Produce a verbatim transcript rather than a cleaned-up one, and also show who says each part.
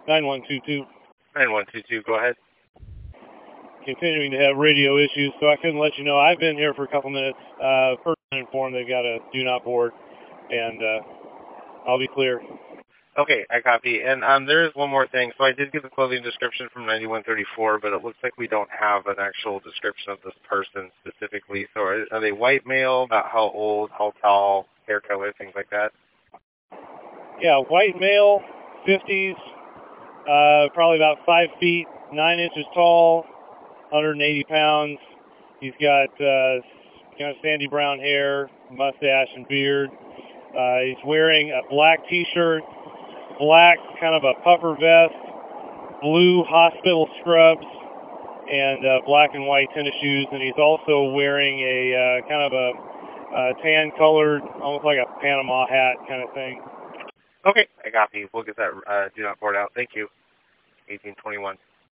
Speaker 1: nine one two two.
Speaker 2: nine one two two, go ahead.
Speaker 1: Continuing to have radio issues, so I couldn't let you know. I've been here for a couple minutes. Uh, first informed they've got a do not board, and uh, I'll be clear.
Speaker 2: Okay, I copy. And um, there is one more thing. So I did get the clothing description from ninety-one thirty-four, but it looks like we don't have an actual description of this person specifically. So are, are they white male? About how old, how tall, hair color, things like that?
Speaker 1: Yeah, white male, fifties, uh, probably about five feet, nine inches tall, one hundred eighty pounds. He's got uh, kind of sandy brown hair, mustache, and beard. Uh, he's wearing a black T-shirt, black kind of a puffer vest, blue hospital scrubs, and uh, black and white tennis shoes. And he's also wearing a uh, kind of a, a tan-colored, almost like a Panama hat kind of thing.
Speaker 2: Okay, I copy. We'll get that uh, do not board out. Thank you. eighteen twenty-one.